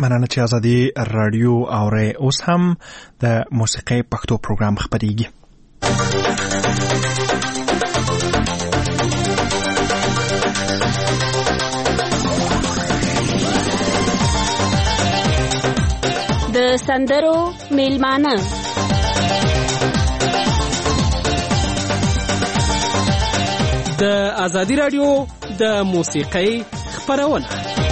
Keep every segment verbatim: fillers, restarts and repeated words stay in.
مننه چې ازادي رادیو اوري. اوس هم د موسیقي پښتو پروګرام خبريږي. د سندرو میلمانه د ازادي رادیو د موسیقي خبرونه.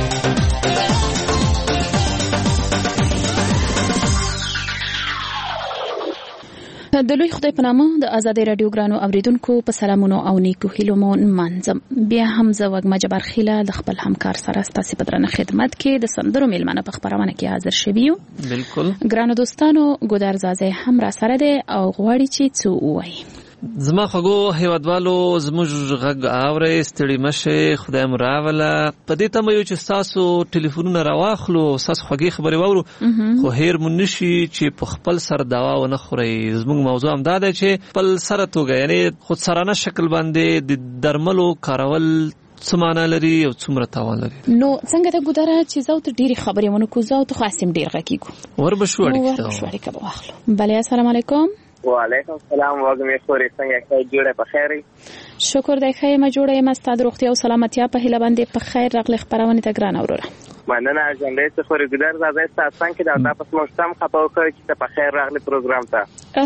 د لوی خدای په نامه د ازادي رادیو ګرانو اوریدونکو په سلامونو او نیکو هیلو مو منځم. بیا هم زه وګما جبار خیله د خپل همکار سره ستاسو په درنه خدمت کې د سندرو میلمانه په خبرونه کې حاضر شوم. بالکل ګرانو دوستانو، ګودر زازه هم را سره ده او غواړي چې څو وایي. زما خغو هیوادوالو زموږ غږ اوري، ستړي مشه، خدای مو راوله. په دې ته مې یو چې تاسو ټلیفونونه راواخلو، تاسو خوږی خبرې واورو، خو هیر مون نشي چې په خپل سر دوا و نه خوري. زموږ موضوع هم دا ده چې خپل سره توګه، یعنی خود سرانه شکل باندې د درملو کارول سمانه لري او څومره تاوان لري. نو څنګه ته ګودره چې زو ته ډیره خبرې ونه کو، زو ته خاصم ډیر غکیګو ور بشو اړیکه ور بشو اړیکه به واخلو. بله السلام علیکم. وعلیکم السلام. وګمې خوري څنګه ښه جوړه په خیري؟ شکر دی ښه ما جوړه یم. ستاسو روغتیا او سلامتیا په هیله باندې په خیر راغلی خبرونه ته ګران اوروره. مننه جنډې څخه خوري ګدار زاده تاسو څنګه دا تاسو مو سم خپاو کوي چې په خیر راغلی پروګرام ته.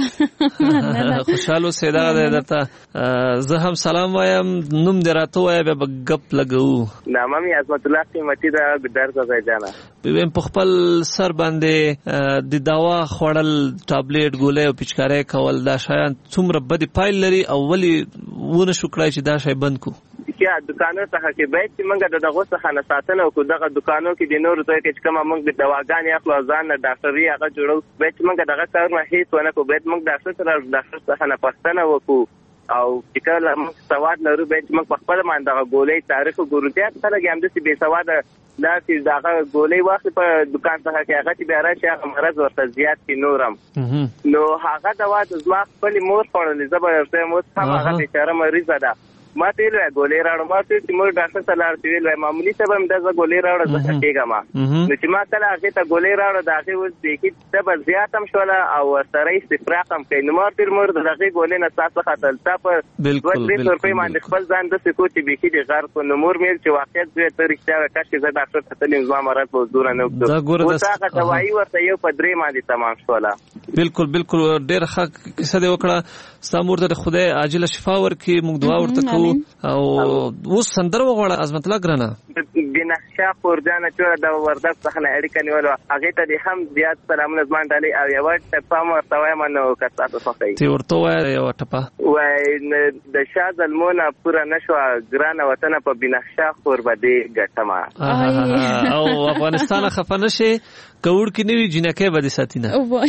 خوشاله سیدا ده درته زه هم سلام وایم. نوم دې راته وای به غپ لګو. نامه مې عظمت الله قیمتي دا ګدار زاده جانا. په په خپل سر باندې د دوا خوړل، ټابلیټ ګولې او پچکارې کول، دا شایان څومره بد پایل لري او ولی ونه شو کړای چې دا شای بند کو. یا دکانو ته کې به چې موږ د دغه څخه نه ساتنه وکړو. دغه دکانو کې د نور ځای کې کوم موږ د دواګانې اخلو ځان نه ډاکټري هغه جوړو، به چې موږ دغه کار نه هیڅ ونه کو. به موږ ډاکټر سره ډاکټر څخه نه پښتنه وکړو او چې کله موږ سواد لرو به موږ په خپل باندې دغه ګولې تاریخ ګورو. ځکه چې هم د سی به سواد دا چې دغه ګولې واخلي په دکان څخه کې هغه چې بیا راشي هغه مرز ورته زیات کی نورم نو هغه دوا د زما خپل مور خوړلې. زه به ورته مو هم هغه بیچاره مریض ده. ما ته ویل ګولې راړم، ما ته چې مور ډاکټر سره لاړ شو، ویل معمولی څه به دغه ګولې راړم زه کېږم. نو چې ما کله هغه ته ګولې راړم دا هغه اوس دې کې څه به زیات هم شوله او سره استفراق هم کوي. نو ما ته مور دغه ګولې نه تاسو خاطر تا په دوه درې روپۍ باندې خپل ځان د سکو چې به کې دې غار کو. نو مور مې چې واقعیت دې ته رښتیا وکړ چې زه ډاکټر ته تلم، زما مراد په زور نه وکړو. او هغه دوايي ورته یو په درې باندې تمام شوله. بالکل بالکل ډېر ښه کیسه دې وکړه. ستاسو ته خدای عاجله شفا ورکړي، موږ دعا ورته کوو. او اوس سندره وغواړه عظمت الله ګرانه. بنخشا پورجانه چې د وردګ څخه اړیکه نیول هغه ته دې هم زیات سلامونه زمان ډالي او یو ټپه مو ورته وایم نو کڅا ته صحیح تی ورته وای یو ټپه وای د شاد المونه پورا نشو ګرانه وطن په بنخشا خور بده ګټما او افغانستان خفنه شي کوړ کې نیوی جنکه بده ساتینه او وای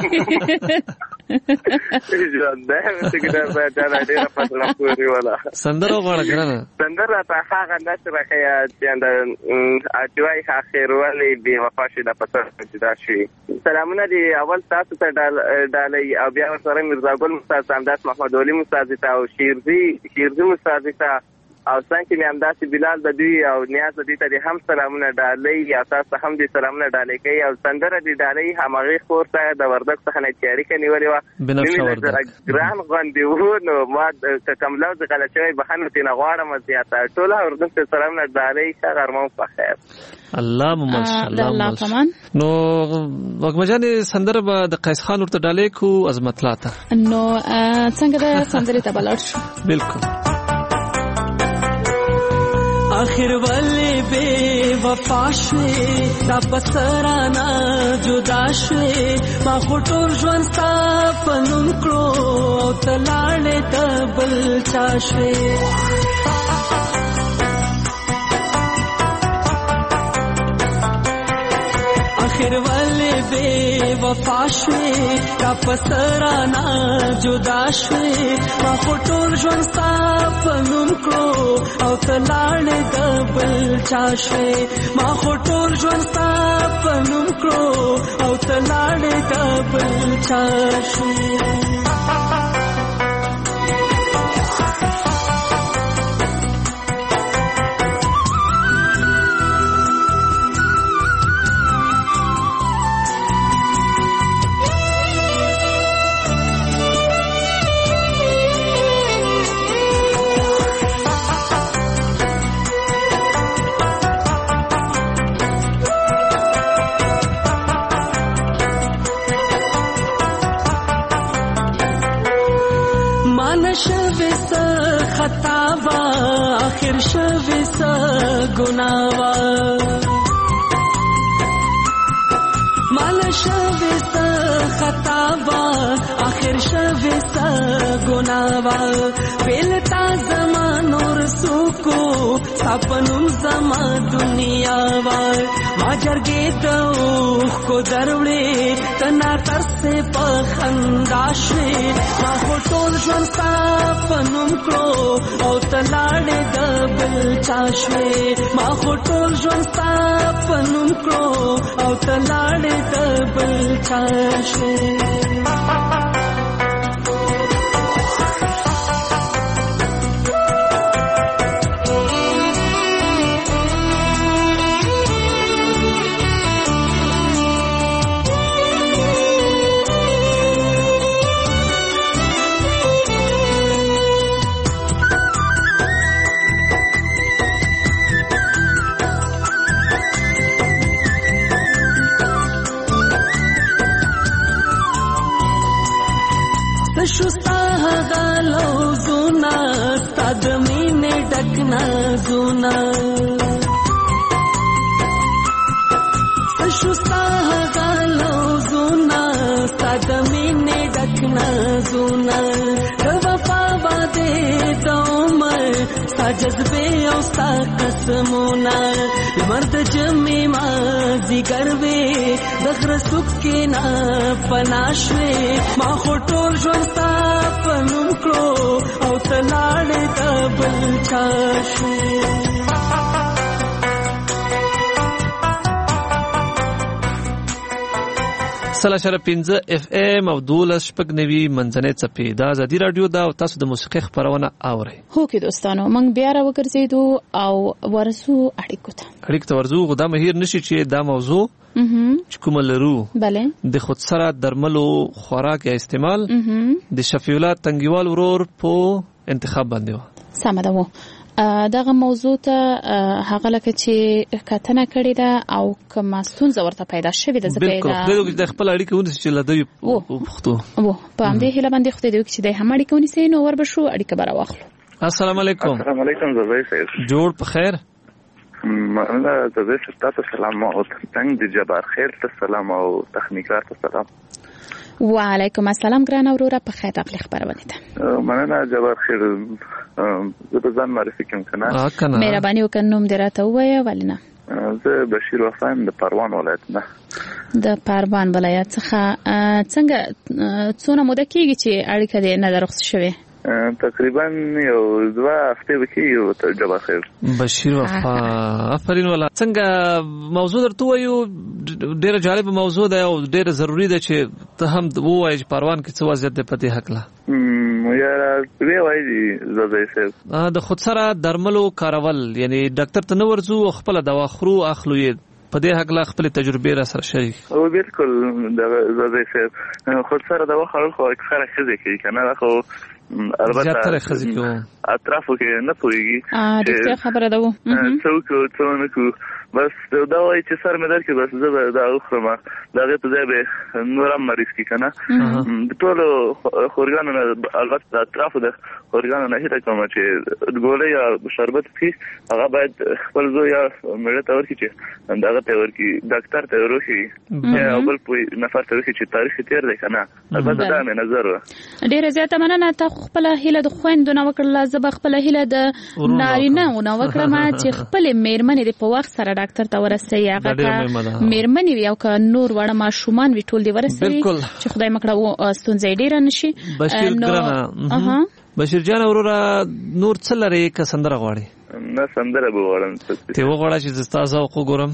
ژوند ده څنګه دا دا ډیره پاتله پوری ولا سندره وغواړه ګرانه. سندره ته هغه نشره کیا چې د اټوای اخر ولې بي وفا شي د پتر چې دا شي. سلامونه دی اول تاسو ته ډالۍ او بیا سره مرزا ګل مستعد سامداس محمد علي مستعد او شیرزي شیرزي مستعد او څنګه مې همداسې بلال د دوی او نیاز د دې ته هم سلامونه ډالۍ یا تاسو هم دې سلامونه ډالۍ کوي. او سندره دې ډالۍ همغه خور ته د وردګ څخه نه تیاری کوي نیولې و ګران غوندې و. نو ما کوم لوز غلط شوی بخنه تینا غواړم زیاته ټول وردګ ته سلامونه ډالۍ ښه غرمو په خیر. الله ماشاءالله الله پمان. نو وګمجانې سندره به د قیس خان ورته ډالۍ کو عظمت الله ته. نو څنګه د سندره ته بلار شو. بالکل آخر والے بے وفا شوے دا پسرانا جدا شوے ما خطور جوان ستا پنم کرو او تلانے تبل چا شوے. آخر والے بے وفا شوے دا پسرانا جدا شوے ما خطور جوان ستا پنم کرو او تلانے دبل چا شوے. ما خطور جوان ستا پنم کرو او تلانے دبل چا شوے. شوي سا گناوا مال شوي سا خطاوا آخر شوي سا گناوا بیلتا زمان اور سوکو سپنم زما دنیا وا ما جرګې ته کو دروړې تنا ترسه په خندا شوي ما ټول ژوند سپنم کړو او تلاړې د بل چا شوي ما ټول ژوند سپنم کړو او تلاړې د بل چا شوي شستا غالو زونا تدمی نے ڈکنا زونا شستا غالو زونا تدمی نے ڈکنا زونا وفا وعدے دومر سا جذبے او سا قسمونا مرد جمی مازی گروے دخر سکے نا پناشوے ما خوٹول جون سا پنم کرو او تلاڑے دبل چاشوے سلا شر پنځه اف ام او دولس شپږ نوي منځنۍ چپی دا ازادي رادیو دا تاسو د موسیقي خبرونه اورئ. هو کې دوستانو موږ بیا را وګرځیدو او ورسو اړیکو ته اړیکو ته ورزو غدا مهیر نشي چې دا موضوع چې کوم لرو بله د خود سره درملو خوراک یا استعمال د شفیولات تنګیوال ورور په انتخاب باندې و سم ده وو دغه موضوع ته هغه لکه چې کتنه کړې ده او کوم ستونزه ورته پیدا شوې ده زه پیدا بالکل د خپل اړیکه ونیسي چې لدی پښتو وو په همدې هله باندې خو دې چې د هم اړیکه ونیسي نو ور بشو اړیکه بر واخلو. السلام علیکم. السلام علیکم زوی صاحب جوړ په خیر. مننه زوی صاحب تاسو سلام او څنګه د جبار خیر ته سلام او تخنیکار ته سلام. وعلیکم السلام ګران اورورا په خیر خپل خبرونه ده. مننه جبار خیر زه ځان معرفي کوم کنه. مهرباني وکړم دراته وایې ولنه. زه بشیر وفایم د پروان ولایت نه. د پروان ولایت څخه څنګه څونه موده کېږي چې اړیکه دې نه درخص شوه؟ تقریبا یو دوه هفته وکي یو جبار خیر. بشیر وفا افرین ولا څنګه موضوع درته وایو ډیره جالب موضوع ده او ډیره ضروری ده چې ته هم وایې چې پروان کې څه وضعیت ده پته حق لا یاره وی وایي زوی صاحب د خود سره درملو کارول یعنی ډاکټر ته نه ورځو خپل دوا خورو اخلو یې په دې حق لا خپل تجربه را سره شریک او بالکل د زوی صاحب خود سره دوا خورل خو اکثر خزه کوي کنه خو البته زیاتره خزه کوي اطرافو کې نه پويږي ا دغه خبره ده وو څوک څونکو بس دا وایي چې سر مې درکې بس زه دا اخرم دا غته ځای به نورم مریض کی کنه ټول خورګانو البته اطرافو د خورګانو نه هیڅ کوم چې ګولې یا شربت کی هغه باید خپل زو یا مړه ته ورکی چې دا ته ورکی ډاکټر ته ورکی یا بل په نفر ته ورکی چې تاریخ تیر دی کنه البته دا مې نظر ډیره زیاته مننه ته خپل هیله د خويندو نو وکړه زب خپل هیله د نارینه نو وکړه ما چې خپل میرمنې په وخت سره ډاکټر ته ورسې هغه میرمنې یو ک نور وړه ما شومان وی ټول دی ورسې چې خدای مکړه و ستونزې ډیره نشي. بشیر ګرانه بشیر جان اورورا نور څه لري ک سندره غواړي؟ نه سندره به وړم ته وغواړه چې زستازه خو ګورم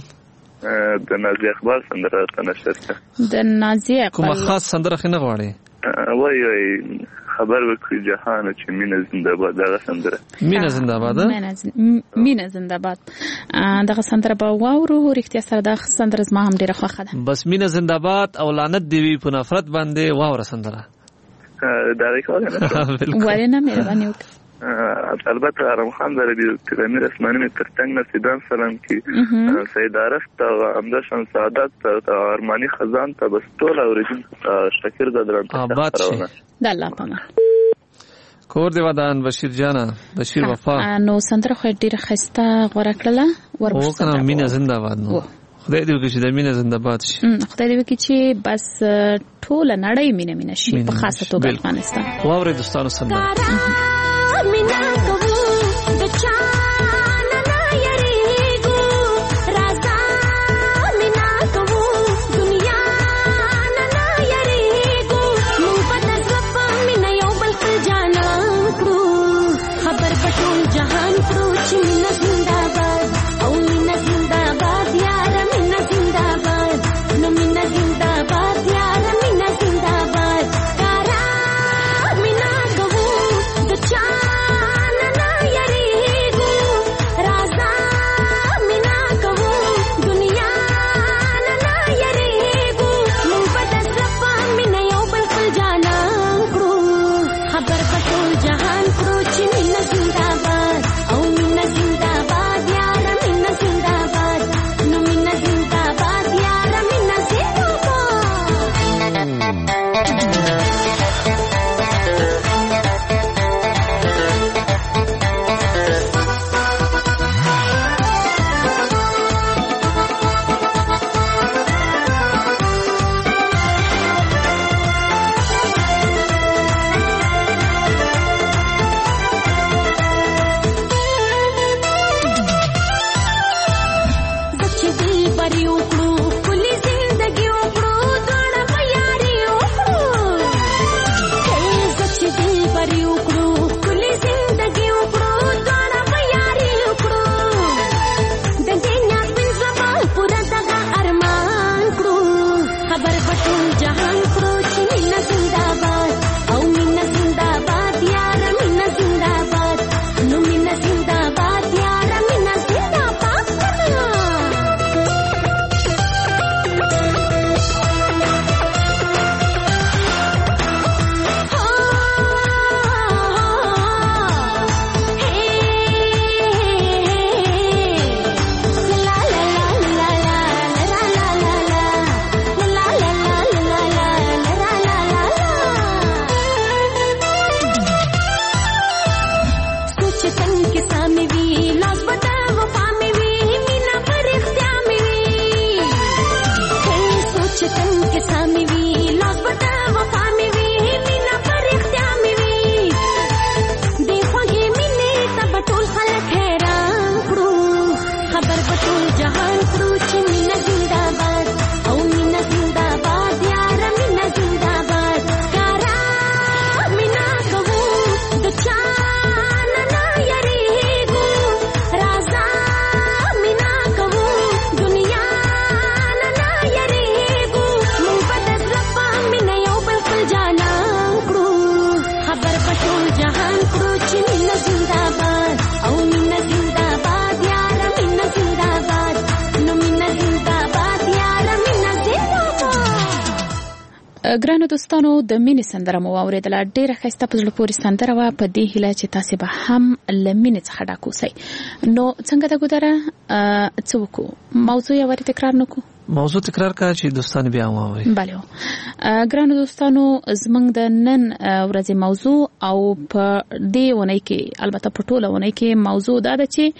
د نازیه اقبال سندره تنشر د نازیه اقبال کومه خاص سندره خنه غواړي؟ وای وای خبر وکړي جهان چې مینه زنده باد دغه سندره مینه زنده باد مینه زنده باد دغه سندره په واورو ورختیا سره دغه سندره زما هم ډیره خوښه ده. بس مینه زنده باد او لعنت دی وی په نفرت باندې واوره سندره دا ریکارډ نه ولنه مهرباني وکړه. البته ارم خان در دی تلمیر اسمانی می ترتنگ نسیدان سلام کی سید عارف تا امدا شان سعادت تا ارمانی خزان تا بس ټول اوریدون شکر دادران آباد شي د الله پامان. کور دی ودان بشیر جانا بشیر وفا نو سندره خو ډیره خسته غوړه کړله او کنه مینا زنده باد نو خدای دې وکړي چې د مینا زنده باد شي خدای دې وکړي چې بس ټول نړۍ مینا مینا شي په خاصه توګه افغانستان واورې دوستانو سندره مینا کوو د چا ګرانو دوستانو د مینې سندره مو واورېدله ډېره ښایسته په زړه پورې سندره وه په دې هیله چې تاسې به هم له مینې څخه ډک اوسئ نو څنګه ده ګودره څه وکړو موضوع یې وارې تکرار نه کړو موضوع تکرار کا چې دوستان بیا واوري بله ګرانو دوستانو زموږ د نن ورځې موضوع او په دې اونۍ کې البته په ټوله اونۍ کې موضوع دا ده چې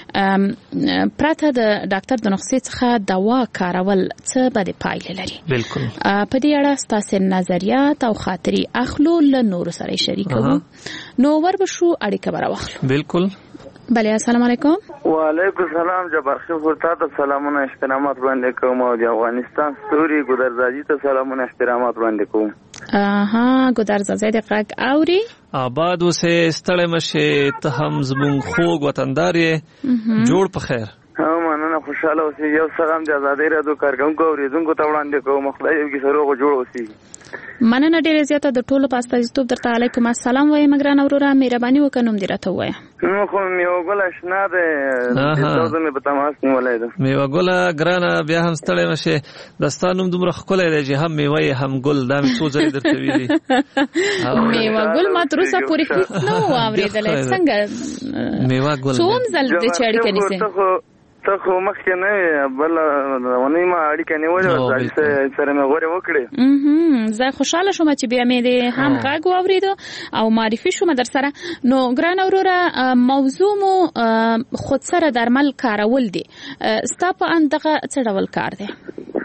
پرته د ډاکټر د نسخې څخه دوا کارول څه بده پایلې لري بالکل په دې اړه ستاسو نظریات او خاطرې اخلو له نورو سره شریکو نو وربشو اړیکه براوخلو بالکل بله السلام علیکم وعلیکم السلام جبار خیل ورته ته سلامونه احترامات وړاندې کوم او د افغانستان ستوري ګودرزاجي ته سلامونه احترامات وړاندې کوم اها ګودرزاجي د قاق اوري آباد وسه ستړی مشه ته هم زمون خوږ وطندار یې جوړ په خیر ها مننه خوشاله اوسې یو سلام د آزادۍ راډیو کارکونکو اوریدونکو ته وړاندې کوم خدای دې سره جوړ اوسې مننه ډیره زیاته د ټولو پاسته یوټیوب درته علیکم السلام وایم ګران اورورا مهرباني وکړم دې راته وایا نو خو میو ګل آشنا ده تاسو مې په تماس نیولای ده میو ګل ګران بیا هم ستړی مشه دستانوم دومره خولای دی چې هم میوه هم ګل دا مې څو ځله درته ویلي میوه ګل ما تر اوسه پورې هیڅ نو اوریدل څنګه میوه ګل څوم ځل دې چړې کني سي ته خو مخکې نه وې بل ونې ما اړیکه نیولې سره مې غوړې وکړې. زه خوشحاله شوم چې بیا مې د هم غږ واورېدو او معرفي شوم در سره. نو ګران وروره موضوع مو خود سره درمل کارول دي، ستا په اند دغه څه ډول کار دی؟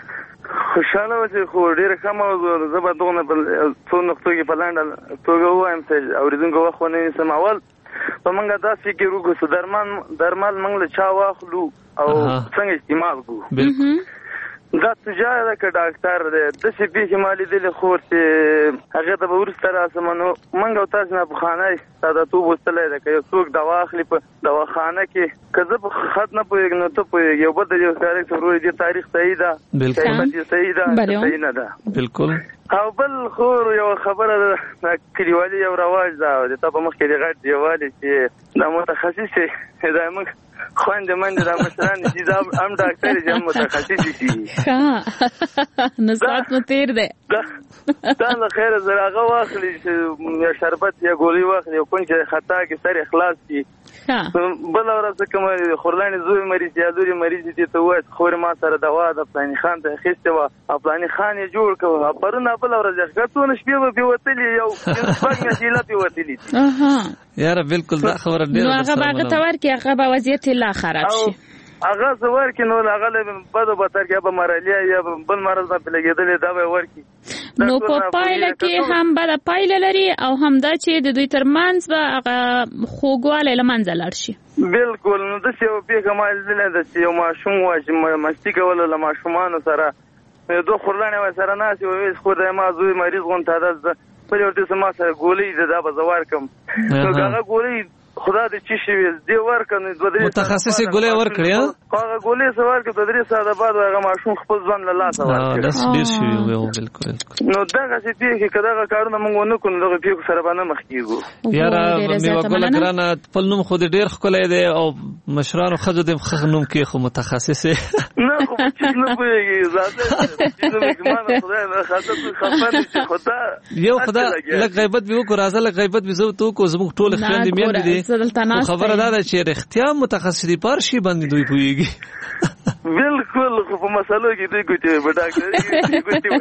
خوشحاله و چې خو ډېره ښه موضوع ده. زه به دغه څو نقطو کې په لنډه توګه ووایم چې اورېدونکو وخت ونه نیسم. اول په موږ دا فکر وکړو چې درمل درمل موږ له چا واخلو او څنګه استعمال کړو. دا تجاره ده که ډاکټر دی. داسې پېښې ما لیدلې خور چې هغې ته به وروسته راسم نو موږ او تاسو نه پخوانی سادهتوب وستلی ده که یو څوک دوا اخلي په دواخانه کې که زه په خط نه پوهېږم نو ته پوهېږي یو بل د یو ښکاري چې ورور دې تاریخ صحیح ده صحیح ده صحیح ده صحیح نه ده بالکل. او بل خور یو خبره ده کلیوالي یو رواج ده د تا په مخ کې د غټ دیوالې چې دا متخصص دی دا موږ خوند من دا مشران چې دا هم ډاکټر دي هم متخصص دي. ها نو سات مو تیر دی دا نه خیر زره هغه واخلي چې شربت یا ګولۍ واخلي او کوم چې خطا کې سر اخلاص کی بل ورځ کوم خورلانې زوی مریض یا لوري مریض دي ته وایي خور ما سره دوا د پلاني خان ته اخیسته و او پلاني خان یې جوړ کړ پرونه بل ورځ ښکته شپې به وتلی یو څنګه چې لا په وتلی. اها یاره بالکل دا خبره ډیره نو هغه باغ تور کې هغه به وضعیت لا خراب شي. هغه زور کې نو هغه له بده بتر کې به مرالیا یا بل مرز نه لګیدلې دا به ورکی. نو په پایله کې هم بده پایله لري او هم دا چې د دوی ترمنځ به هغه خوګواله لمنځه لاړ شي. بالکل. نو د څه په کمال دي نه د یو ماشوم واجب مستی کول له ماشومان سره دوه خورلانه و سره ناس وي خو د ما زوی مریض غون تعداد په یو څه ما سره ګولې ده به زوار کم نو هغه ګولې خدا دې چې شي دی ورکنه د درې متخصص ګولې ور کړی هغه ګولې سوال کې د درې ساده بعد هغه ماشوم خپل ځان له لاس ور کړی. دا ډیر شي وو بالکل. نو دا چې دې کې کدا کارونه موږ نه کوو دغه پیښو سره باندې مخ کیږو. یاره مې وګول ګرانه خپل نوم خو دې ډیر خلای دی او مشرانو خځو دې خنوم کې خو متخصص نه خو چې نه پوهیږي زاده چې نو مګمانه خدای نه خاطر خبر چې خدا یو خدا لږ غیبت به وکړه راځه لږ غیبت به زو تو کو زموږ ټول خیال دې مې دي خبره دا ده چې اختیا متخصص دي پر شي باندې دوی پويږي. بالکل خو په مسلو کې دوی ګوتې به ډاکټر ګوتې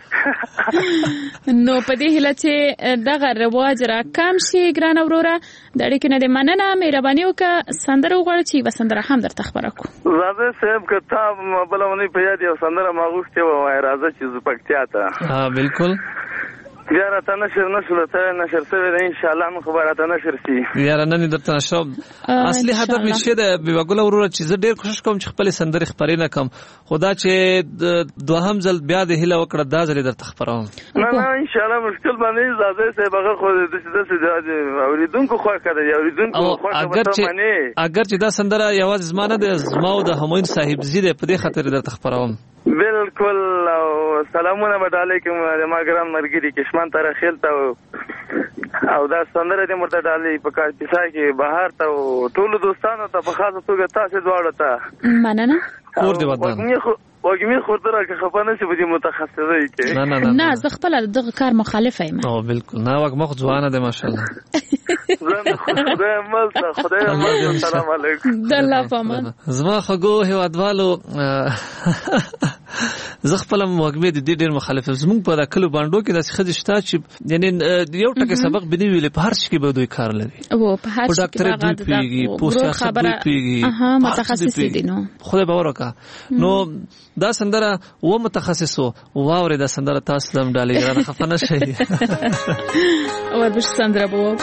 وایي. نو په دې هله چې دغه رواج را کم شي ګران وروره د اړیکې نه د مننه مهرباني وکړه سندره وغواړه چې به سندره هم درته خبره کو. زاده صاحب که تا بلونی په یاد یو سندره ما غوښتې وای راځه چې زپکتیا ته. ها بالکل. یاره ته نشر نشو ته نشر سوی ده ان شاء الله من خبره ته نشر شي. یاره نن درته نشو اصلي هدف مې شه ده بګول وروره چې زه ډیر کوشش کوم چې خپل سندري خبرې نه کم خدا چې دوهم ځل بیا د هله وکړه دا ځل درته خبروم. نه نه ان شاء الله مشکل باندې زاده صاحب هغه خو د څه د اوریدونکو خو کړی اوریدونکو خو اگر اگر چې دا سندره یوازې زمانه د زماو د همین صاحب زیده په دې خاطر درته خبروم. بالکل. او سلامونه بد علیکم ما ګرام مرګری کشمان تر خیل ته او دا سندره دې مرته ډالې په کار پیسا کې بهر ته ټول دوستانو ته په خاصه توګه تاسو دواړو ته مننه. کور دې ودان وګمي خورته راکه خپانه چې بده متخصصه کې نه نه نه زه خپل دغه کار مخالفه یم. او بالکل نه وګ مخ ځوانه ده ماشاءالله. زه خدای مل خدای مل سلام علیکم. د الله پامان. زما خګو هوادوالو زه خپل موګمې د دې ډېر مخالفه زموږ په کلو باندې کې د خځې شته چې یعنی یو ټکي سبق بنی ویل په هر شي کې به دوی کار لري او په هر شي کې ډاکټر دوی پیږي پوسټ خبره پیږي اها متخصص دي نو خدای باور وکړه. نو دا سندره و متخصصو واوري دا سندره تاسو دم ډالې را خفنه شي او به سندره بو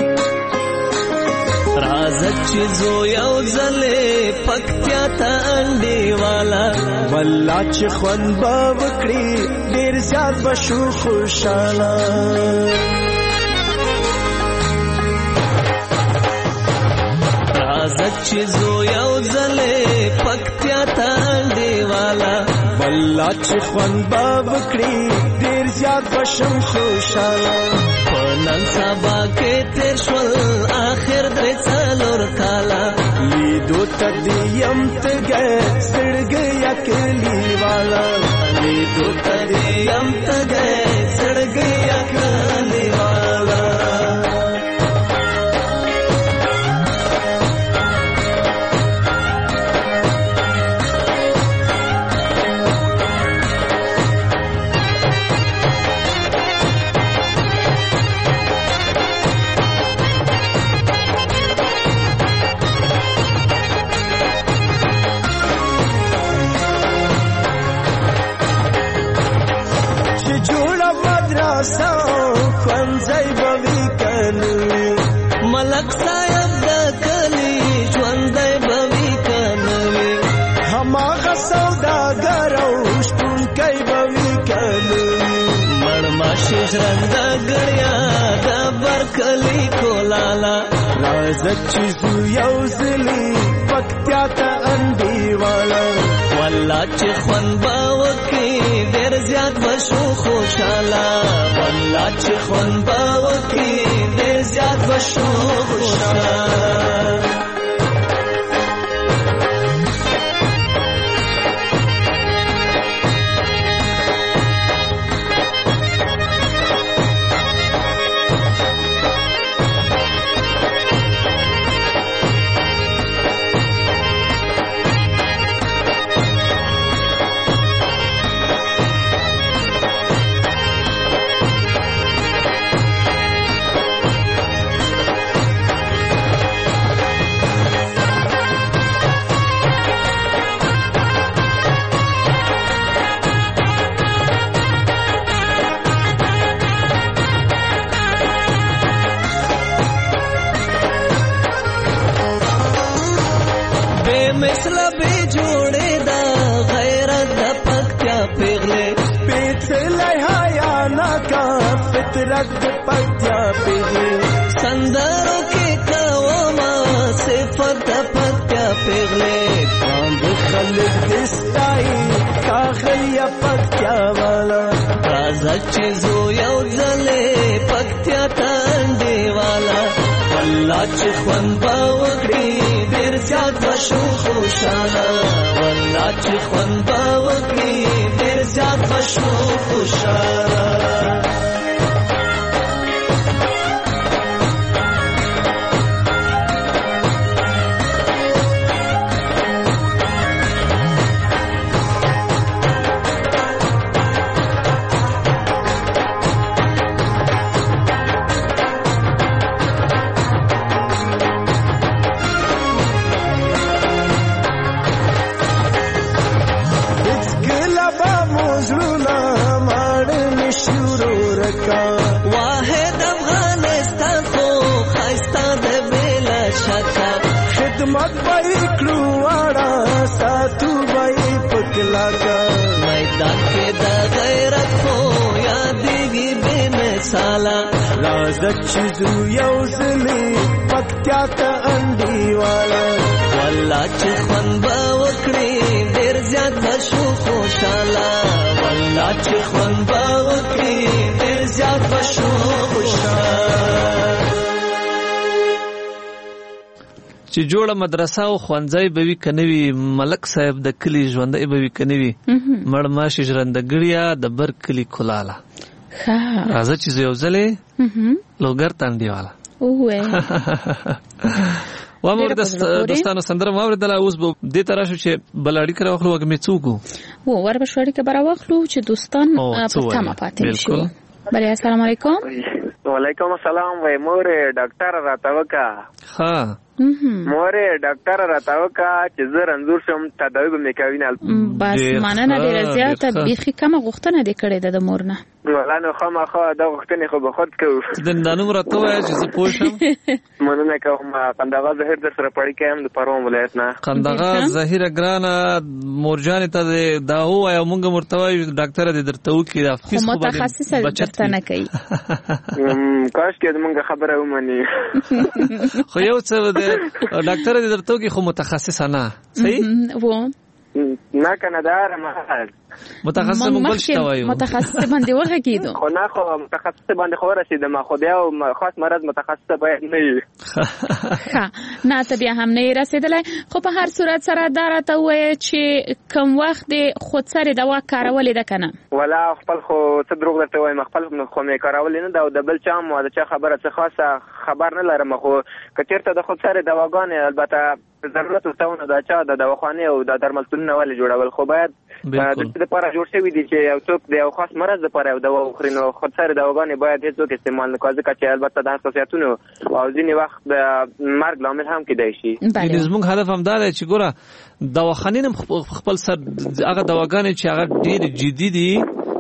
رازت چې زو یو ځلې پکتیا ته انډي والا والله چې خون به وکړي ډېر زیات بشو خوشاله رازت چې زو یو ځلې پکتیا ته انډي والا والله چې خون به وکړي ډېر زیات بشم خوشاله نن سبا کې تیر شول آخر درې څلور کاله لیدو تدیم تګه سړګیا کلی والا لیدو تدیم تګه سړګیا کلی والا غسو خوانځي بوي کنوي ملک صاحب د کلی ژوندۍ بوي کنوي هما غسو دا ګرو شپون کوي بوي کنوي مړ ماشي ژرند ګړیا د برکلی کولالا راځه چې زو یو ځلی پکتیا ته انډیواله والله چې خوند به وکړي ډېر زیات به شو خوشحاله والله چې خوند به وکړي ډېر زیات به شو خوشحاله مثلا به جوړې دا غیرت د پکتیا پیغلې پیڅلې حیا ناکا فطرت د پکتیا پیغلې سندرو کې کوما صفت د پکتیا پیغلې باندې خلک دستای کاغلیا پکتیا والا راځه چې زو یو ځلې پکتیا تانډي والا والله چې خوند به وکړي ډېر زیات به شو خوشحاله والله چې خوند به وکړي ډېر زیات به شو خوشحاله واحد افغانستان خو خایستا د بلا شکا خدمت بای کړو واړه ساتو بای پکلاکا میدان کې د غیرت خو یادېږي بې مثاله راځه چې زو یو ځلې پکتیا ته انډیواله والله چې خوند به وکړي ډېر زیات به شو خوشحاله والله چې خوند به وکړي ډېر زیات به شو خوشحاله چې جوړه مدرسه او ښوونځی به وي که نه وي ملک صاحب د کلي ژوندی به وي که نه وي مړ ماشي ژرندګړیه د بر کلي کولاله راځه چې زه یو ځلې لوګر ته انډیواله واورید دوستانو سندره واوریدله اوس به دې ته راشو چې بل اړیکه راواخلو وږمې څوک وو ور به شو اړیکه به راواخلو چې دوستان په تمه پاتې شي بله السلام علیکم وعلیکم السلام وای مور ډاکټر راته وکا ها مور ډاکټر راته وکا چې زه رنځور شم تداوی به مې کوي نه بس مننه ډېره زیاته بیخي کمه غوښتنه دې کړې ده د مور نه ولا نو خامخا دا غوښتنې خو به خود کوو د دا نوم راته ووایه چې زه پوه شم مننه کوم قندغه زهیر در سره پړی یم د پروان ولایت نه قندغه زهیره ګرانه مورجانې ته دا ووایه او مونږ هم ورته وایو ډاکټره دې درته وکړي دا فیس خو متخصصه درته نه کوي کاشکې زمونږ خبره ومني خو یو څه ډاکټره دې درته وکړي خو متخصصه نه صحیح و نه کنه دار ما متخصص مونږ بل شته وایو متخصص باندې وغږیدو خو نه خو متخصص باندې خو رسیدم خو بیا خاص مرض متخصص باید نه وي ها نه ته بیا هم نه رسیدلای خو په هر صورت سره دا راته وایي چې کم وخت خود سره دوا کارولې ده کنه ولا خپل خو څه دروغ درته وایم خپل خو مې کارولې نه دا د بل چا مو دا چا خبره څه خاصه خبر نه لرم خو کچیرته د خود سره دواګانې البته ضرورت وستونه دا چا د دواخانه او د درملتونونه ولې جوړول خو باید د دې لپاره جوړ شوی دي چې یو څوک د یو خاص مرض لپاره یو دوا وخوري نو خود سره دواګانې باید هیڅوک استعمال نه کوي ځکه چې البته د حساسیتونو او ځینې وخت د مرګ لامل هم کېدای شي زموږ هدف هم دا دی چې ګوره دواخانې هم خپل سر هغه دواګانې چې هغه ډېر جدي دي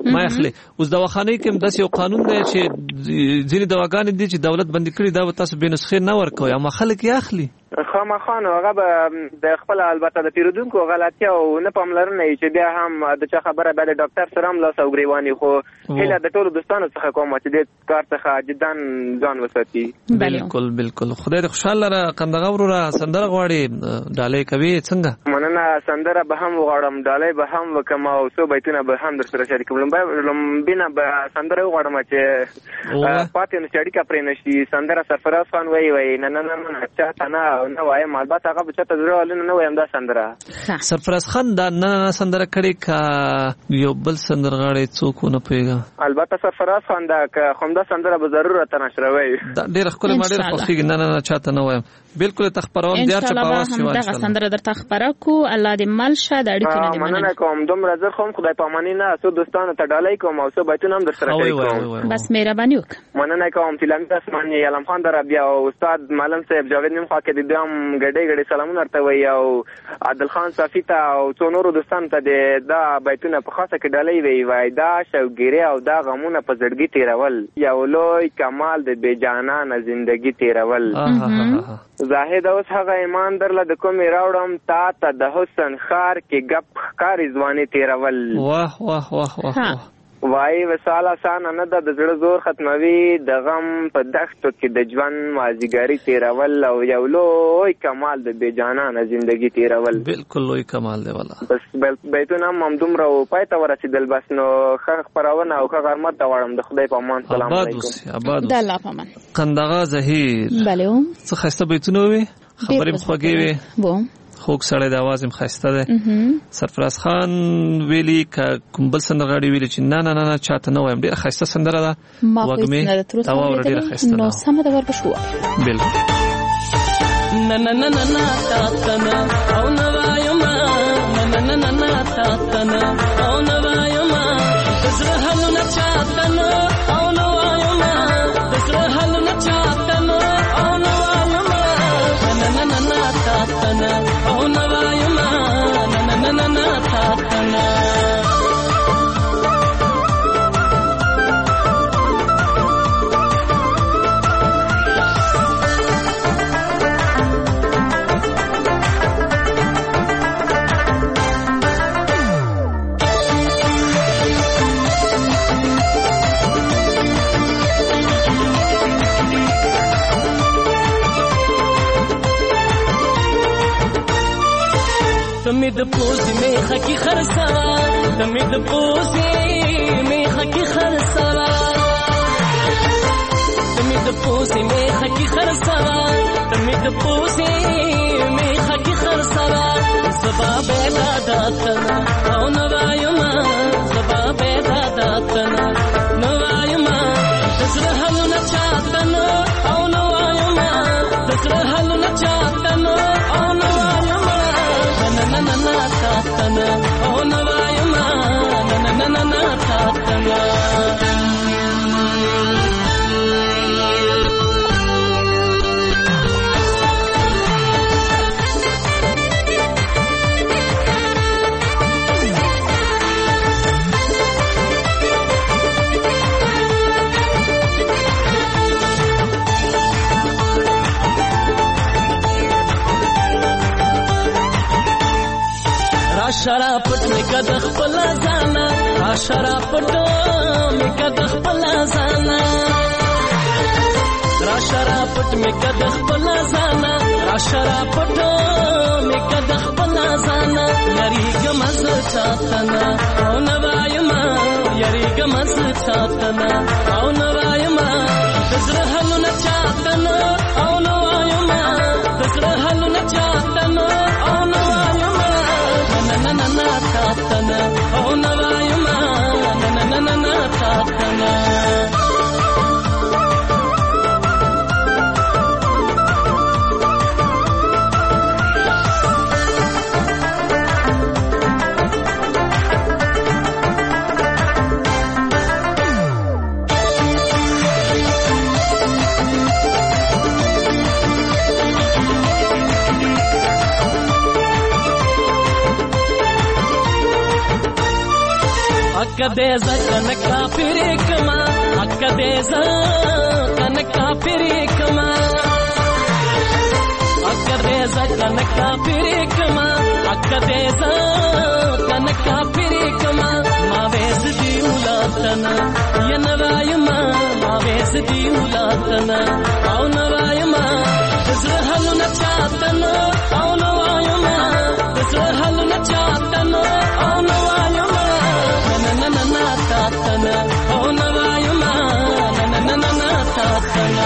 ما اخلي اوس دواخانه کې هم داسې یو قانون دی چې ځینې دواګانې دي چې دولت بندي کړي دا تاسو به نسخې نه ورکوي اما خلک یې اخلي خامخانه هغه به د خپل البته د پیرودونکو غلطي او نه پاملرنه چې بیا هم د چا خبره به د ډاکټر سره هم لاس او ګریواني خو هله د ټولو دوستانو څخه کوم چې د کار څخه جدان ځان وساتي بالکل بالکل خدای دې خوشاله را قندغه ورو سندره غواړي ډالۍ کوي څنګه مننه سندره به هم غواړم ډالۍ به هم وکم او څو بیتونه به هم در سره شریکوم بینه به سندره غواړم چې پاتې نو چړی کا پرې نشي سندره سرفراز خان وای وای نه نه نه چاته نه نو وایم البته هغه به چاته درول نه وایم دا سندره سرفراز خان دا نه نه سندره کړي کا یو بل سندرغاړي څوک نه پیګا البته سرفراز خان دا کوم دا سندره به ضرورت نشروي دا ډېر خپل ما ډېر خوښیږي نه نه چاته نه وایم بالکل تخبروم ديار چې پاواز شي دا سندره در تخبره کو الله دې مل شه د اړیکو نه مننه کوم دومره زه خو خدای پامانی نه سو دوستانو ته ډالۍ کوم او سو بیتونه هم در سره کوم بس مهرباني وک مننه کوم فلم اسماني علم خان در بیا او استاد ملن صاحب جاوید نیم خو کې دې هم ګډې ګډې سلامونه ورته وي او عادل خان صافی ته او څو نورو دوستانو ته دا بیتونه په خاصه کې ډالۍ وی وای دا شوګيري او دا غمونه په زړګي تیرول یو لوی کمال د بے جانانه ژوندۍ تیرول زاهد اوس هغه ایمان درله د کومې راوړم تا ته د حسن خار کې غپ خار ځواني تیرول واه واه واه واه وای وساله سان نه د زړه زور ختموي د غم په دښتو کې د ژوند مازیګری تیرول او یو لوی کمال د بے جانانه ژوندۍ تیرول بالکل لوی کمال دی والله بس بیتونه هم دومره پای ته ورسېدل بس نو خر خبرونه او خر غرمت ته واړم د خدای په امان سلام علیکم آباد د الله په امان قندغه زهیر بله څه خسته بیتونه وي خبرې خوږې وي وو خوږ سړی د आवाज هم خسته ده سرفراز خان ویلي ک کوم بل سندرغاړي ویلي چې نه نه نه چاته نه وایم ډیره خسته سندره ده وګمه دا ور ډیره خسته نو سم د ور بشو بالکل نه نه نه نه تاته نه او نه وایم نه نه نه نه تاته نه او نه وایم زړه هلو نه چاته نه او نه وایم زړه هلو نه چاته نه او نه وایم نه نه نه نه تاته نه او نه وایم نه نه نه نه تاته نه تمید پوزی میخه کی خرسا تمید پوزی میخه کی خرسا تمید پوزی میخه کی خرسا تمید پوزی میخه کی خرسا زبا بیدا داتنا او نوایما زبا بیدا داتنا نوایما دسر حلو نچاتنا او نوایما دسر حلو نچاتنا او نوایما na na na tatana oh na vayama na na na na tatana شرافت می کد خپل ځانا شرافت می کد خپل ځانا را شرافت می کد خپل ځانا را شرافت می کد خپل ځانا یری گمز چاتنا او نوایما یری گمز چاتنا او نوایما دزره هلو نه چاتنا او نوایما دزره هلو نه چاتنا او نوایما na na na tatana oh na vayama na na na na tatana اکا دې ځکن کافر کما اکا دې ځکن کافر کما اکا دې ځکن کافر کما اکا دې ځکن کافر کما ما وېز دی ولاتنا ینوایما ما وېز دی ولاتنا او نوایما زه هل نه چاتنا او نوایما زه هل نه چاتنا او نوایما نن نن نن تاتنا او نوایما نن نن نن تاتنا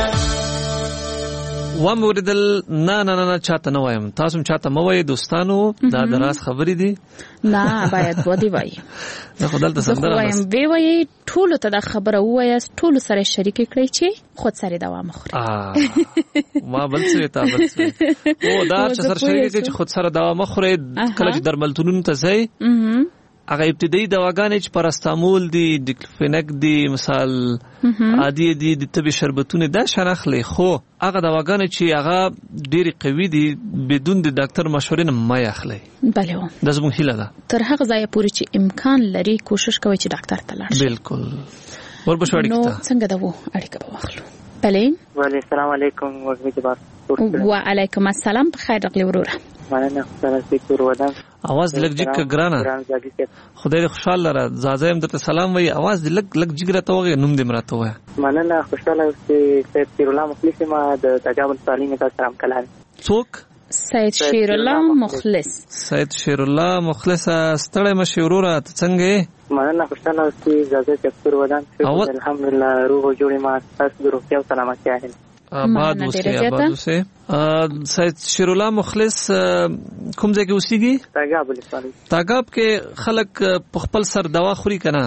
و موردل نه نه نه چاته نه وایم تاسو چاته مو وای دوستانو دا دراز خبرې دي نه باید ودی وای دا خدای ته سندره وایم وی وای ټول ته دا خبره وای ټول سره شریک کړی چې خود سره دوام خوري ما بل څه ته بل څه او دا چې سره شریک کړي چې خود سره دوام خوري کله چې درملتونونو ته ځي هغه ابتدایي دواګانې چې پاراستامول دي ډیکلوفیناک دي مثال عادي دي د طبي شربتونه دا شناخلي خو هغه دواګانې چې هغه ډېری قوي دي بدون د ډاکټر مشورې نه ما یاخلي بله و دا زموږ هیله ده تر هغه ځای پورې چې امکان لري کوشش کوي چې ډاکټر ته لاړ شي بالکل وربشو اړیکه نو څنګه دا وو اړیکه به واخلو بله وعلیکم السلام علیکم وګړي جبار وعلیکم السلام بخیر راغلی وروره مننه سره سپیکر ودان اواز لګ جګ ګرانه خدای دې خوشاله را زازه هم درته سلام وای اواز دې لګ لګ جګ راته وای نوم دې مراته وای مننه خوشاله اوسې سید شیر الله مخلص ما د تجاوز تعلیم تاسو سلام کلام څوک سید شیر الله مخلص سید شیر الله مخلص ستړی مشوره ته څنګه مننه خوشاله اوسې زازه سپیکر ودان الحمدلله روح جوړې ما تاسو د روغتیا او سلامتی اهل آباد اوسه آباد اوسه سید شیر الله مخلص کوم ځای کې اوسېږي تاګاب ولسوالۍ تاګاب کې خلک په خپل سر دوا خوري کنه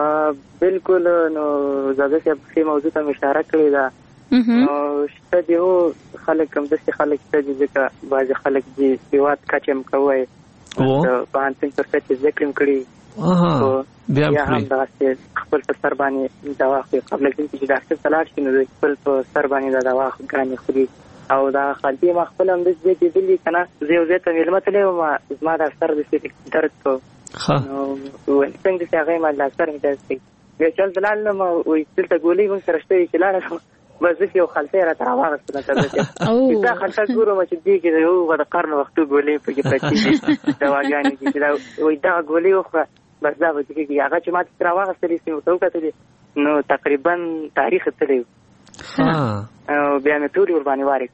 بالکل نو زاده چې په موضوع ته اشاره کړې ده نو شته دی خلک کوم د خلک ته ځکه باز خلک دي سیوات کچم کوي او په انتن پر څه ذکر کړی اها بیا هم دا چې خپل په سر باندې دوا خو قبل کې چې ډاکټر تلاش کینو خپل په سر باندې دا دوا غانې خوري او دا خالتي ما خپل هم د دې دلی کنه زه یو ځای ته ویلم ته ما زما دا سر د دې درد کو ها نو څنګه چې هغه ما لا سر مې درځي بیا چې دلال نو وې تلته ګولې مون سره شته چې لاړه بس یو خالتي را تر واغسته کړه او دا خالتي ګورم چې دې کې یو غوډه قرن وختو ګولې په کې پاتې دا واګانی چې دا وې دا ګولې خو بس دا به چې هغه چې ما تر واغستې سیمه ته وکړه نو تقریبا تاریخ تللی ها او بیا مې ټول ور باندې واره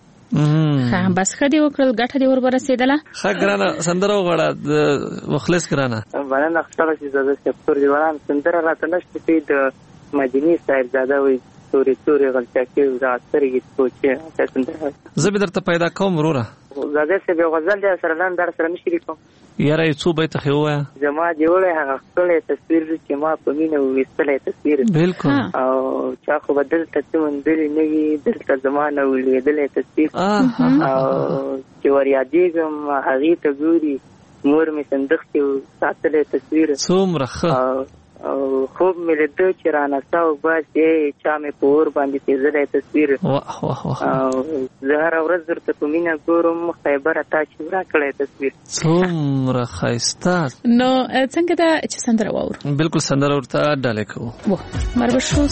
کړ ها بس خدي وکړل ګټه دی ور ورسېدله ښه ګرانه سندره وغړه مخلص ګرانه باندې نختاره چې زده سپور دی وران سندره راته نشته چې د مدینی صاحب زاده وي توري توري غلطه کې دا سرګي سوچه سندره زه به درته پیدا کوم وروره زاده سه به غزل دی سره لاندې در سره نشي کوم یاره څو به ته خو وای زما جوړه هغه خپل تصویر چې ما په مینه وېستلې تصویر بالکل او چا خو بدل ته مندلې نه وي دلته زمانه ولېدلې تصویر او چې ور یادېږم هغه ته ګوري مور می صندوق کې ساتلې تصویر څومره ښه او خوب مې لیدو چې رانه ساو بس یې چا مې په اور باندې تیزلې تصویر واه واه واه او زه هر ورځ درته په مینه ګورم خیبره تا چې ورا کړې تصویر څومره ښایسته نو څنګه دا چې سندره واورو بالکل سندره ورته ډالې کوو و مربه شو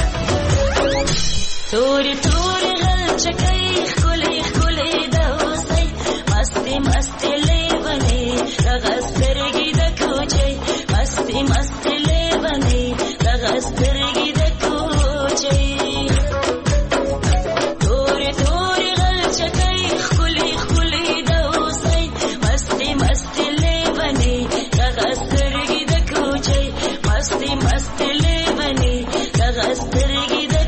سندره توري توري غلچکای خولي خولي دوسي مستي مستي لیونی غسترګي د کوچي مستي مستي لیونی غسترګي د کوچي توري توري غلچکای خولي خولي دوسي مستي مستي لیونی غسترګي د کوچي مستي مستي لیونی غسترګي د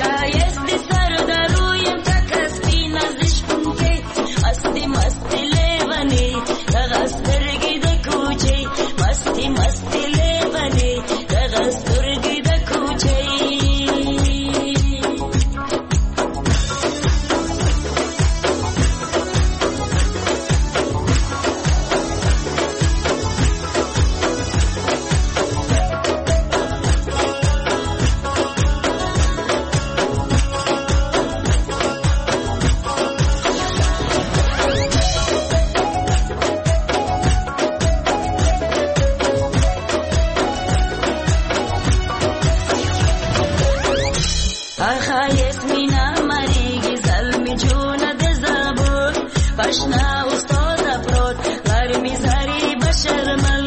شایست سر درویم تک سپین از عشقم که مستی مستی لیونی دغسترگی د کوچه مستی مستی لیونی دغسترگی د کوچه Ashna ustoda prot larmi zari basharmal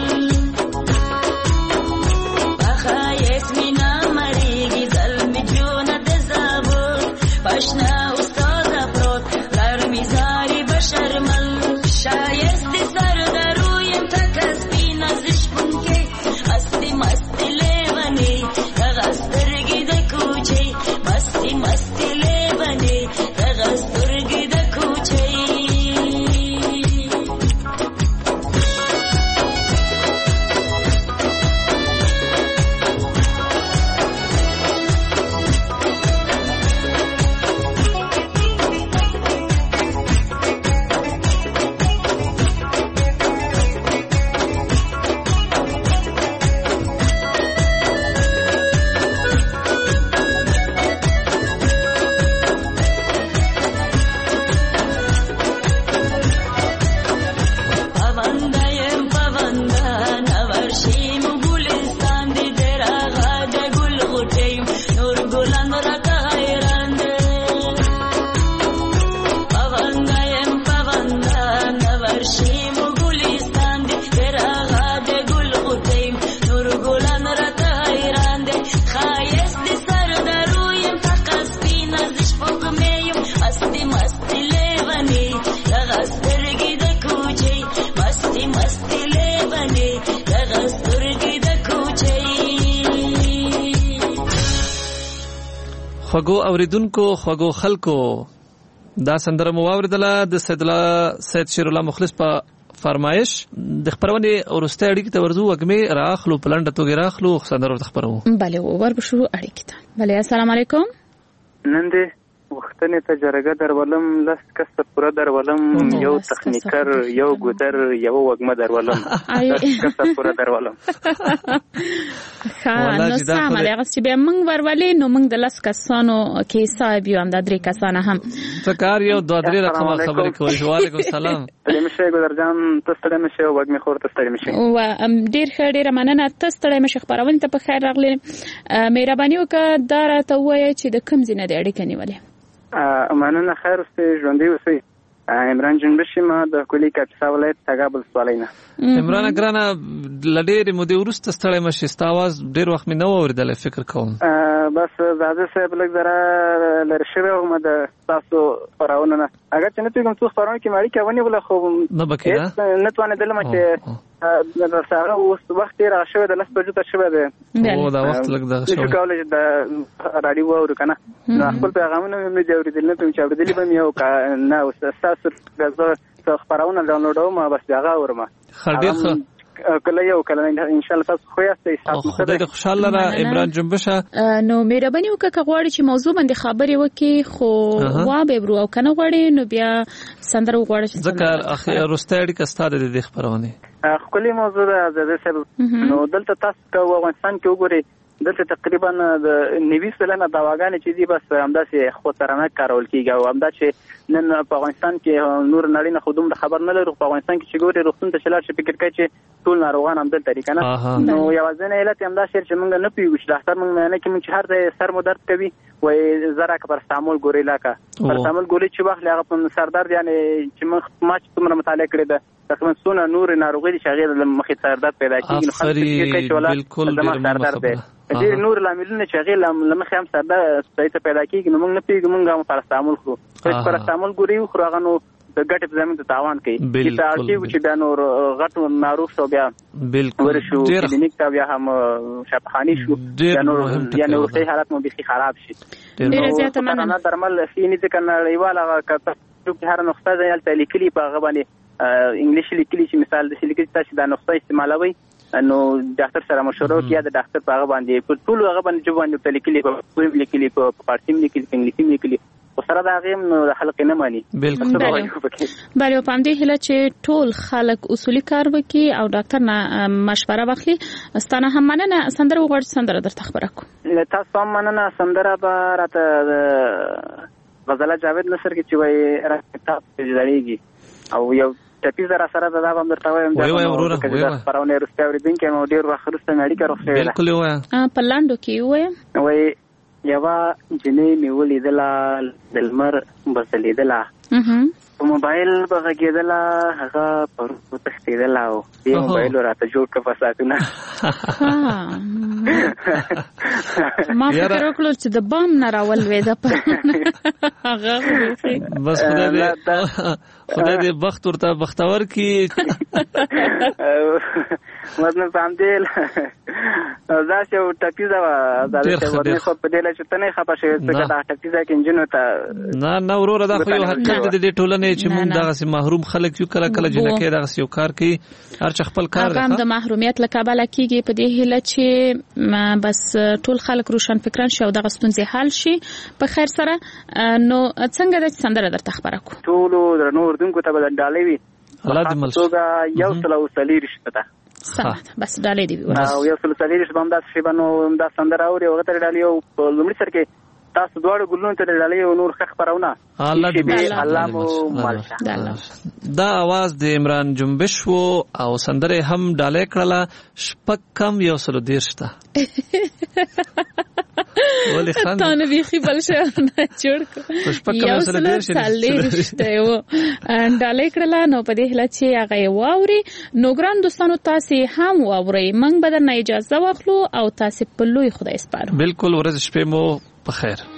Baha yasmina marigi zalmi juna dezabur Ashna ustoda prot larmi zari basharmal Shayesti sar daruyim takasbina zishpunke Asti masti levani dagasturgi da kuche Masti masti levani dagasturgi da kuche خوږو اوریدونکو خوږو خلکو دا سندره مو واوریدله د سید الله سید شیر الله مخلص په فرمایش د خبرونه ورسته اړیکې ته ورځو وګمه راخلو پلانډه توګه راخلو سندره خبرو بله ور بشو اړیکې ته بله السلام علیکم نن دې وختنه ته جرګه درولم لس کس پورا درولم یو تخنیکر یو ګودر یو وګمه درولم لس کس پورا درولم ها نو سم دی هغه چې به موږ ورولې نو موږ د لس کسانو کې صاحب یو هم د درې کسانه هم فکر یو دوه درې رقم خبرې کوي وعلیکم السلام تلمشه ګودر جان تاسو مشه وګمه خور تاسو مشه او ډیر ښه ډیر مننه تاسو مشه خبرونه ته په خیر راغلی مهرباني وکړه دا راته وایي چې د کوم ځای نه د اړیکې نیولې مننه خیر اوسئ ژوندي اوسئ عمران جنبشي ما د کلی کاپیسا ولایت تګابل سوالینا عمران ګرانه لډېر مودې وروسته ستړی مشي ستا اواز ډېر وخت مې نه واورېدلی فکر کوم بس زاده صاحب لږ ذره لرې شوی وم د ستاسو خپرونه نه اګر چې نه پوهېږم څو خپرونه کې مې اړیکه ونیوله خو نه به کېده نه توانېدلم چې سهاره اوس وخت ډېر هغه شوی دی لس بجو ته شوی دی او دا وخت لږ دغه شوی نشو کولی چې د راډیو واورو که نه نو خپل پیغامونه مې دې اورېدلي نه پوهېږم چې اورېدلي به مې یو که نه اوس ستاسو زه خپرونه ډاونلوډوم بس د هغه اورم ښه ډېر ښه کله یو کله ان شاء الله تاسو خو یاستئ خدای دې خوشاله را عمران جنبشه نو مهرباني وکړه که غواړي چې موضوع باندې خبرې وکړي خو وا به برو او کنه غواړي نو بیا سندره وغواړي چې ذکر اخر رسته اړیکه ستاره دې خبرونه خپل موضوع د زه نو دلته تاسو کو افغانستان کې وګورئ دلته تقریبا د نوي سلنه دواګانې چې دي بس همداسې خطرناک کارول کیږي او همدا چې نن په افغانستان کې نور نړۍ نه خودم خبر نه لرو په افغانستان کې چې ګوري روغتون ته چلار شي فکر کوي چې ټول ناروغان هم دلته لري کنه نو یوازینی علت همدا شیر چې موږ نه پیوښ ډاکټر موږ نه کې موږ هر ځای سر مو درد کوي وای زرا کا پرستامول ګوري لاکا پرستامول ګوري چې واخلې هغه په سر درد یعنی چې موږ ما چې څومره مطالعه کړې ده تقریبا څونه نور ناروغي دي شغیر مخې سر درد پیدا کیږي نو خلک کې چې ولا بالکل سر درد دی ډېر نور لاملونه چې هغه لمخې هم سر درد پیدا کیږي نو موږ نه پیږو موږ هم پرستامول خو پرستامول ګوري خو هغه نو د ګټې په زمين ته تاوان کوي چې تاسو چې بیا نور غټ ناروغ شو بیا بالکل ورشو کلینیک ته بیا هم شفاخاني شو یا نور یا نور صحي حالت مو به خراب شي ډیره زیاته مننه درمل فیني ځکه نړیواله کته چې هر نقطه ځای ته لیکلي په هغه باندې انګلیش لیکلي چې مثال د لیکلي تاسو دا نقطه استعمالوي نو ډاکټر سره مشوره وکړئ د ډاکټر په هغه باندې په ټول هغه باندې چې باندې لیکلي په لیکلي په فارسی لیکلي په انګلیسي لیکلي او سره دا غیم نو حلق نه مانی بالکل بله په همدې هیله چې ټول خلک اصولي کار وکړي او ډاکټر نه مشوره واخلي. ستانه هم مننه. سندره وغواړئ سندره درته خبره کوم. تاسو هم مننه. سندره به راته غزاله جاوید نصر کې چې وایي راته ځړېږي او یو ټپي زرا سره دا هم درته وایم وای وای ورور وای وای پرونه رسته اوریدونکو مو ډیر وخت وروسته نړۍ کې روښه بالکل وای په لاندو کې وای وای یوا جنې میولې دلا دلمر بسلیدلا په موبایل بغږیدلا هغه پر تختیدلا او دې موبایل راته جوړ کړ فساتونه ما فکر وکړ چې د بام نه راول وې دا هغه بس خدای دې خدای دې بخت ورته بختور کی مطلب سامدل دا چې ټپي دا دا چې ورنه خو په دې لچ ته نه خپه شي چې دا ټپي دا کې انجن ته نه نه ورور دا خو یو حقیقت دې ټولنه چې مونږ دغه سي محروم خلک یو کله کله جنکه دغه یو کار کوي هر چا خپل کار کوي. هغه د محرومیت لکابل کېږي په دې هله چې بس ټول خلک روشن فکران شي او دغه ستونزې حل شي په خیر سره. نو څنګه د سندره درته خبره کو ټول د نور دونکو ته بدلالي وي الله دې ملصوګه یو سل او سلیر شته سمات بس ډالې دی او یو سل سلیر شته هم دا شی بنو دا سندره اوري او غتر ډالې او لمړي سر کې تاسو دواړو ګلونو ته ډالې او نور خخ پرونه الله دې الله مو مالشه. دا आवाज د عمران جنبش وو او سندره هم ډالې کړله شپک کم یو سل دیرشته ولې خان ته نه ویخي بل شه نه جوړ کو یو سل دیرشته و ډالې کړله نو په دې هله چې هغه واوري نو ګران دوستانو تاسو هم واوري موږ به درنه اجازه واخلو او تاسو په لوی خدای سپارو. بالکل ورځ شپه مو په خیر.